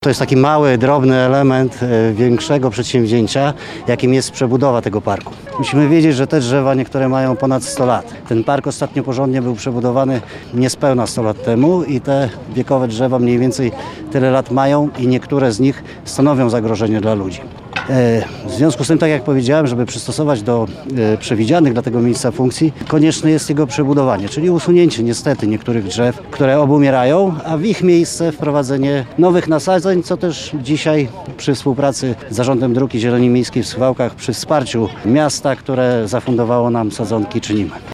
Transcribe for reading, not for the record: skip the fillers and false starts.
To jest taki mały, drobny element większego przedsięwzięcia, jakim jest przebudowa tego parku. Musimy wiedzieć, że te drzewa niektóre mają ponad 100 lat. Ten park ostatnio porządnie był przebudowany niespełna 100 lat temu i te wiekowe drzewa mniej więcej tyle lat mają i niektóre z nich stanowią zagrożenie dla ludzi. W związku z tym, tak jak powiedziałem, żeby przystosować do przewidzianych dla tego miejsca funkcji, konieczne jest jego przebudowanie, czyli usunięcie niestety niektórych drzew, które obumierają, a w ich miejsce wprowadzenie nowych nasadzeń, co też dzisiaj przy współpracy z Zarządem Dróg i Zieleni Miejskiej w Suwałkach, przy wsparciu miasta, które zafundowało nam sadzonki, czynimy.